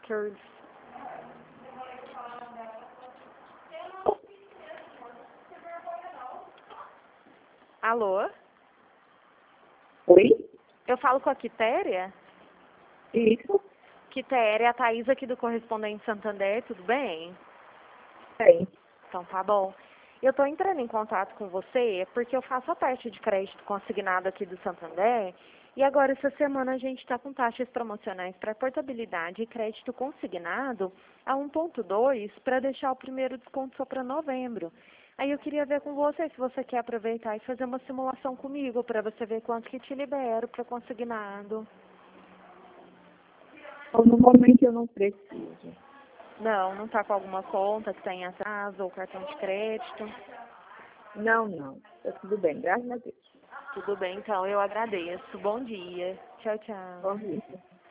Curves. Alô? Oi? Eu falo com a Quitéria? Isso? Quitéria, a Thaís aqui do Correspondente Santander, tudo bem? Tem. Então tá bom. Eu estou entrando em contato com você porque eu faço a parte de crédito consignado aqui do Santander e agora essa semana a gente está com taxas promocionais para portabilidade e crédito consignado a 1,2 para deixar o primeiro desconto só para novembro. Aí eu queria ver com você se você quer aproveitar e fazer uma simulação comigo para você ver quanto que te libero para consignado. No momento eu não preciso. Não está com alguma conta que está em atraso ou cartão de crédito? Não. Tá tudo bem, graças a Deus. Tudo bem, então eu agradeço. Bom dia. Tchau, tchau. Bom dia.